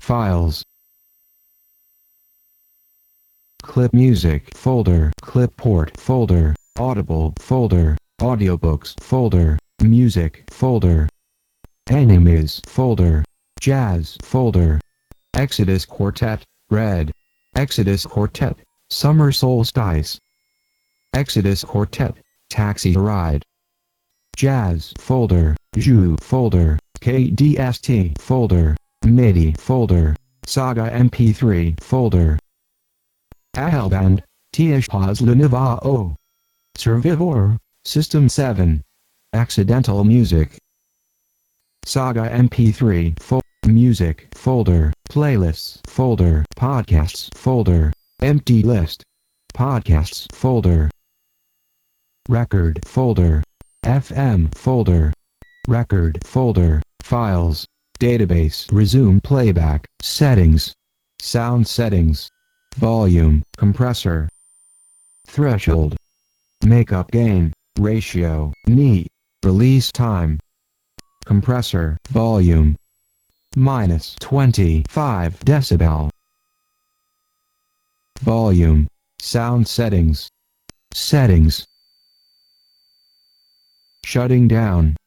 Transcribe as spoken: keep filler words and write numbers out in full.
Files. Clip music folder, clipboard folder, audible folder, audiobooks folder, music folder, animes folder, jazz folder, Exodus Quartet, red, Exodus Quartet, summer solstice, Exodus Quartet, taxi ride, jazz folder, Ju folder, K D S T folder, MIDI folder, Saga M P three folder, Ahelband, Tiashpaz Lunivao, Survivor, System seven, Accidental Music, Saga M P three fo Music folder, Playlists folder, Podcasts folder, Empty List, Podcasts folder, Record folder, F M folder, Record folder, Files, Database, Resume playback, Settings, Sound settings, Volume, Compressor, Threshold, Makeup gain, Ratio, Neat, Release time, Compressor, Volume, minus twenty-five decibel, Volume, Sound settings, Settings, Shutting down,